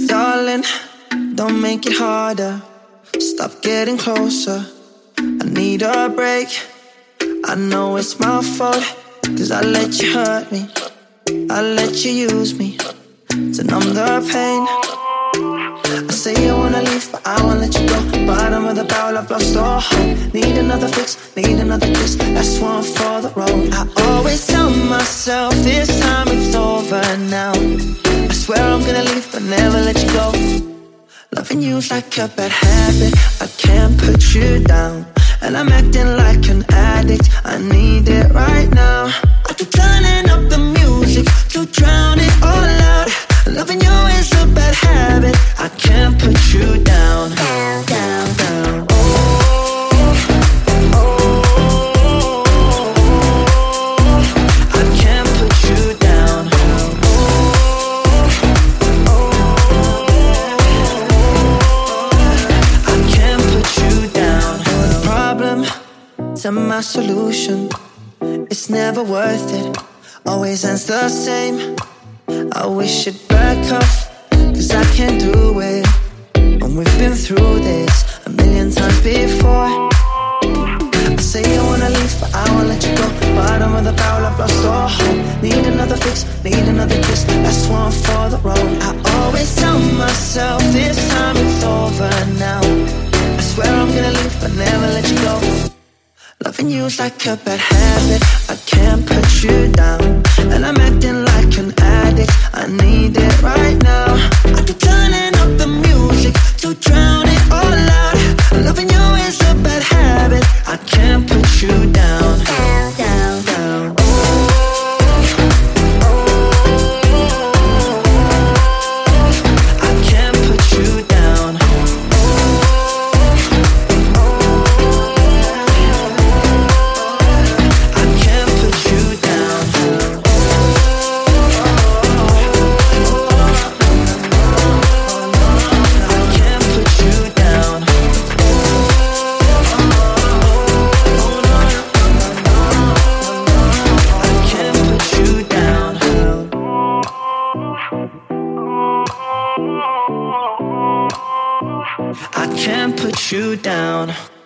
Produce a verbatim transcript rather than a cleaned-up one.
Darling, don't make it harder. Stop getting closer. I need a break. I know it's my fault, cause I let you hurt me. I let you use me to numb the pain. I say you wanna leave, but I won't let you go. Bottom of the barrel, I've lost all hope. Need another fix, need another kiss. That's one for the road. I always tell myself this time it's over now. I swear I'm gonna leave, but never let you go. Loving you's like a bad habit. I can't put you down, and I'm acting like an addict. I need it right now. I keep turning up the music to drown it all out. Loving you is a bad habit. I can't put you down, down, down, down. Oh, oh, I can't put you down. Oh, I can't put you down. The problem to my solution, it's never worth it. Always ends the same. I wish you'd back off, cause I can't do it. And we've been through this a million times before. I say you wanna leave, but I won't let you go. Bottom of the barrel, I've lost all hope. Need another fix, need another kiss. That's one for the road. I always tell myself this time it's over now. I swear I'm gonna leave, but never let you go. Loving you's like a bad habit. I can't put you down, and I'm acting like an addict. I need it right now. I keep turning up the music to drown it all out. Loving you is a bad habit. I can't put you down, down, down, down. I can't put you down.